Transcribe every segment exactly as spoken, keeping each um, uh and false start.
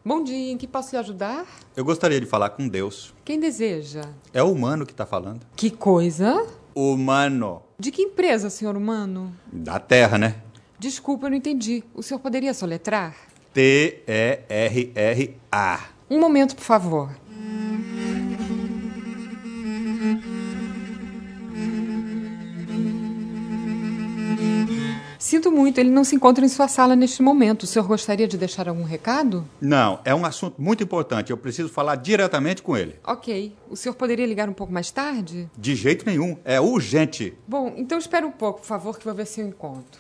Bom dia, em que posso lhe ajudar? Eu gostaria de falar com Deus. Quem deseja? É o humano que está falando. Que coisa? Humano. De que empresa, senhor humano? Da Terra, né? Desculpa, eu não entendi. O senhor poderia soletrar? T E R R A. Um momento, por favor. Sinto muito, ele não se encontra em sua sala neste momento. O senhor gostaria de deixar algum recado? Não, é um assunto muito importante. Eu preciso falar diretamente com ele. Ok. O senhor poderia ligar um pouco mais tarde? De jeito nenhum. É urgente. Bom, então espere um pouco, por favor, que vou ver se eu encontro.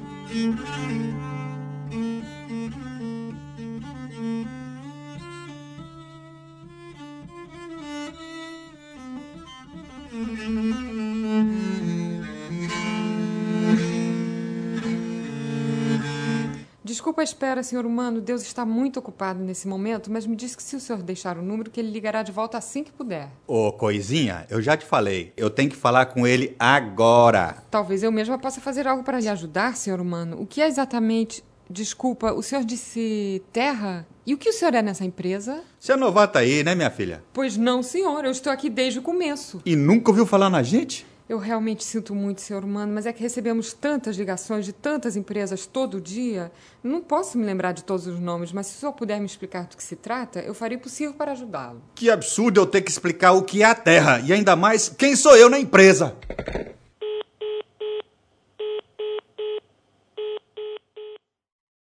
Desculpa a espera, senhor humano. Deus está muito ocupado nesse momento, mas me disse que se o senhor deixar o número, que ele ligará de volta assim que puder. Ô, coisinha, eu já te falei. Eu tenho que falar com ele agora. Talvez eu mesma possa fazer algo para lhe ajudar, senhor humano. O que é exatamente... Desculpa, o senhor disse terra? E o que o senhor é nessa empresa? Você é novata aí, né, minha filha? Pois não, senhor. Eu estou aqui desde o começo. E nunca ouviu falar na gente? Eu realmente sinto muito, senhor humano, mas é que recebemos tantas ligações de tantas empresas todo dia. Não posso me lembrar de todos os nomes, mas se o senhor puder me explicar do que se trata, eu farei o possível para ajudá-lo. Que absurdo eu ter que explicar o que é a Terra. E ainda mais, quem sou eu na empresa?